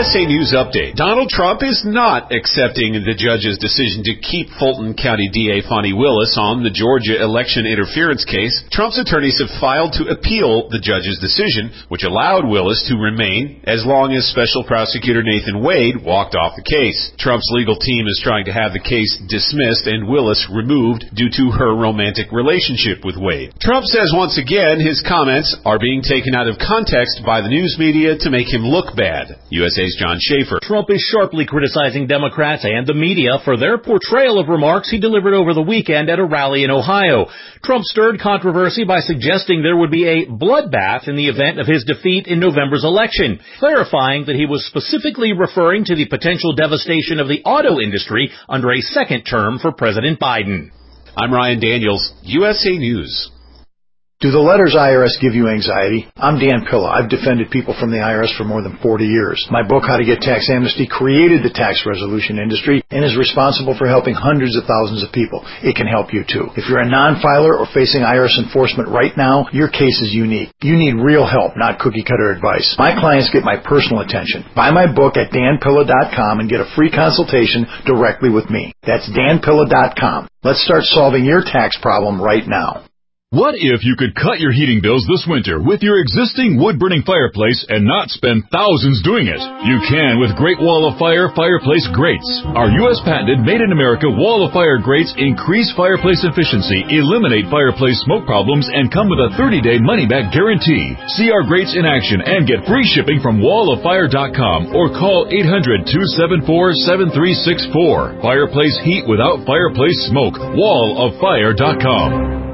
USA News Update. Donald Trump is not accepting the judge's decision to keep Fulton County DA Fonnie Willis on the Georgia election interference case. Trump's attorneys have filed to appeal the judge's decision, which allowed Willis to remain as long as Special Prosecutor Nathan Wade walked off the case. Trump's legal team is trying to have the case dismissed and Willis removed due to her romantic relationship with Wade. Trump says once again his comments are being taken out of context by the news media to make him look bad. USA's John Schaefer. Trump is sharply criticizing Democrats and the media for their portrayal of remarks he delivered over the weekend at a rally in Ohio. Trump stirred controversy by suggesting there would be a bloodbath in the event of his defeat in November's election, clarifying that he was specifically referring to the potential devastation of the auto industry under a second term for President Biden. I'm Ryan Daniels, USA News. Do the letters IRS give you anxiety? I'm Dan Pilla. I've defended people from the IRS for more than 40 years. My book, How to Get Tax Amnesty, created the tax resolution industry and is responsible for helping hundreds of thousands of people. It can help you too. If you're a non-filer or facing IRS enforcement right now, your case is unique. You need real help, not cookie-cutter advice. My clients get my personal attention. Buy my book at danpilla.com and get a free consultation directly with me. That's danpilla.com. Let's start solving your tax problem right now. What if you could cut your heating bills this winter with your existing wood-burning fireplace and not spend thousands doing it? You can with Great Wall of Fire fireplace grates. Our U.S. patented made-in-America Wall of Fire grates increase fireplace efficiency, eliminate fireplace smoke problems, and come with a 30-day money-back guarantee. See our grates in action and get free shipping from walloffire.com or call 800-274-7364. Fireplace heat without fireplace smoke. walloffire.com.